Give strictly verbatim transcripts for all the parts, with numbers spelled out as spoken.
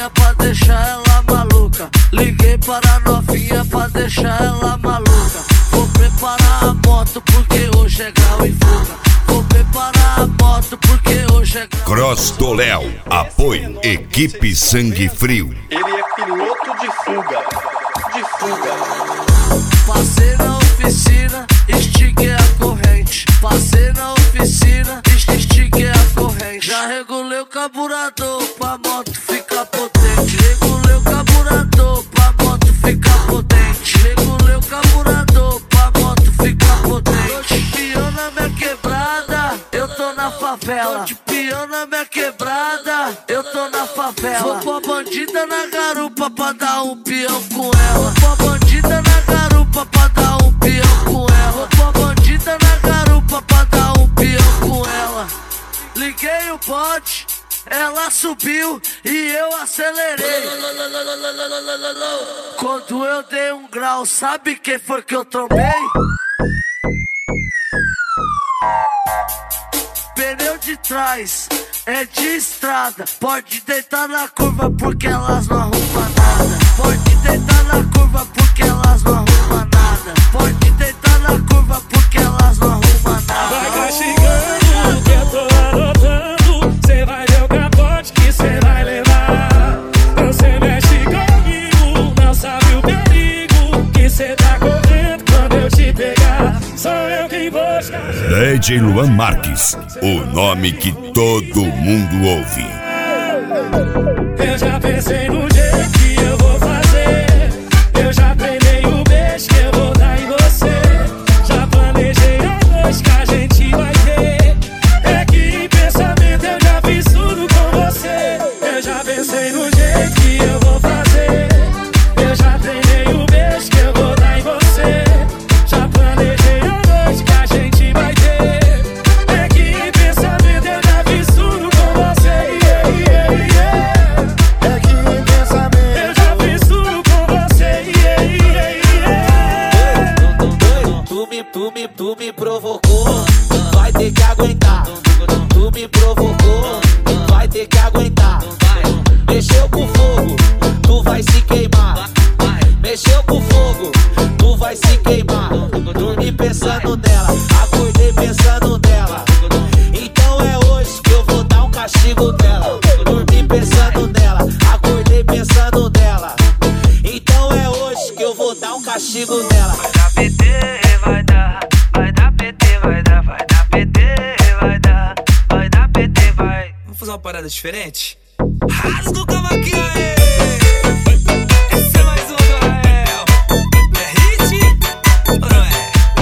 novinha pra deixar ela maluca. Liguei para a novinha pra deixar ela maluca. Vou preparar a moto porque hoje é grau e fuga. Vou preparar a moto porque hoje é grau. Cross do Léo, apoio Equipe Sangue Frio. Ele é piloto de fuga, de fuga. Passei na oficina, estiguei a corrente. Passei na oficina, estiguei a corrente. Já regulei o carburador pra moto ficar potente. Regulei o carburador pra moto ficar potente. Regulei o carburador pra moto ficar potente. Tô de peão na minha quebrada, eu tô na favela. Tô de peão na minha quebrada, eu tô na favela. Vou pôr a bandida na garupa pra dar um peão com ela. Vou pôr a bandida na garupa pra dar um peão com ela. Vou pôr a bandida na garupa pra dar um peão com ela. Liguei o bote, ela subiu e eu acelerei. Quando eu dei um grau, sabe quem foi que eu trombei? Pneu de trás, é de estrada. Pode deitar na curva porque elas não arrumam nada. Pode deitar na curva porque elas não arrumam nada. Pode deitar na curva porque elas não arrumam nada. Vai castigando que eu tô anotando. Cê vai ver o capote que cê vai levar. Não cê mexe comigo, não sabe o perigo que cê tá correndo quando eu te pegar. Sou eu quem busca. D J Luan Marques, o nome que todo mundo ouve. Eu já pensei no jeito que eu vou fazer. Eu já treinei o beijo que eu vou dar em você. Já planejei a noite que a gente vai ter. É que em pensamento eu já fiz tudo com você. Eu já pensei no jeito que eu vou fazer. Eu já treinei o beijo que eu vou dar em você. Já planejei a noite que a gente vai ter. É que em pensamento eu já fiz tudo com você. Yeah, yeah, yeah. É que em pensamento Eu já fiz tudo com você. Yeah, yeah, yeah. Tu me, tu me, tu me provocou, vai ter que aguentar. Tu me provocou, vai ter que aguentar. Mexeu com fogo, tu vai se queimar. Mexeu com fogo, tu vai se queimar. Dormi pensando nela, acordei pensando nela. Então é hoje que eu vou dar um castigo nela. Dormi pensando nela, acordei pensando nela. Então é hoje que eu vou dar um castigo nela. Vai dar P T, vai dar, vai dar P T, vai dar, vai dar P T, vai dar, vai dar P T, vai. Vamos fazer uma parada diferente? Rasga o cavaquinho aí! Esse é mais um do Rael. É hit ou não é?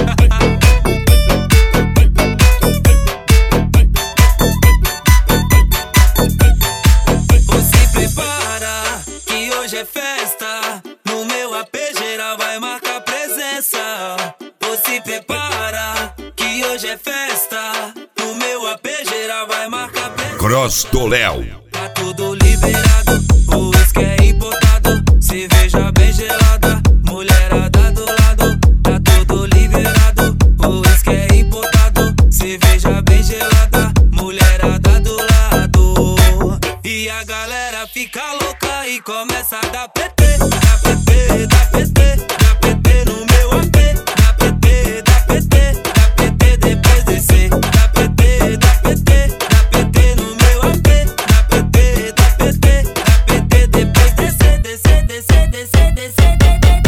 Você prepara que hoje é festa. No meu A P geral vai marcar presença. Você prepara que hoje é festa. No meu A P geral vai marcar presença. Cross do Léo. Tá tudo liberado, o uísque é importado. Cerveja bem gelada, mulherada do lado. Tá tudo liberado, o uísque é importado. Cerveja bem gelada, mulherada do lado. E a galera fica louca e começa a dar P T. Dá P T, dá P T, dá P T no meu A P. Dá P T, dá P T, dá P T depois descer. Dá P T, dá P T, dá P T no meu A P. Dá P T, dá P T, dá P T depois descer, descer, descer, descer, descer.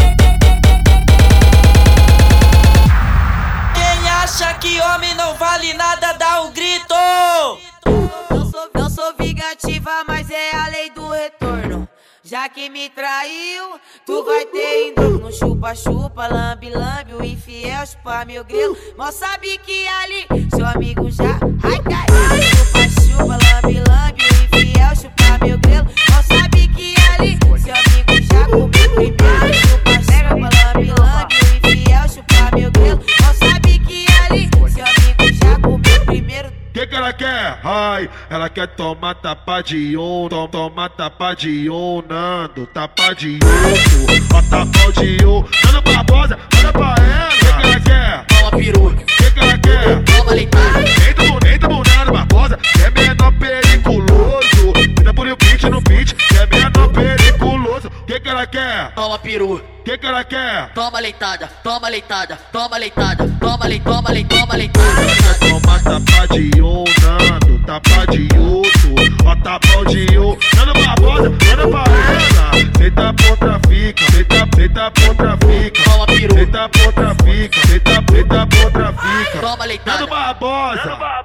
Quem acha que homem não vale nada, dá um grito. Não sou, não sou vingativa, mas é a lei do retorno. Já que me traiu, tu vai ter indo no chupa-chupa, lambe-lambe, o infiel chupa meu grelo. Mal sabe que ali seu amigo já ai caiu. Chupa-chupa, lambe-lambe, o infiel chupa meu grelo. Mal sabe que ali seu amigo já comeu primeiro. Chupa-chupa, lambe-lambe, o infiel chupa meu grelo. Mal sabe que ali seu amigo já comeu primeiro. que que ela quer? Ai, ela quer tomar tapa de um, tom, toma tapa de um, Nando, tapa de outro, ó tapa de um, Nando Barbosa, manda pra ela. Que que ela quer? Toma peru, Que que ela quer? toma leitada. Eita, bonita, Nando Barbosa, que é menor periculoso. Cuida por o beat no beat, que é menor toma peru. Que que ela quer? Toma leitada, toma leitada, toma leitada, toma lei, toma lei, toma leitada. Ela quer tomar tapa de um, Nando, tapa de outro, ó tapão de um. Nando Barbosa, manda pra ela. Deita contra fica, deita, deita contra fica. Toma peru. Deita contra fica, deita, deita contra fica. Toma leitada. Nando Barbosa.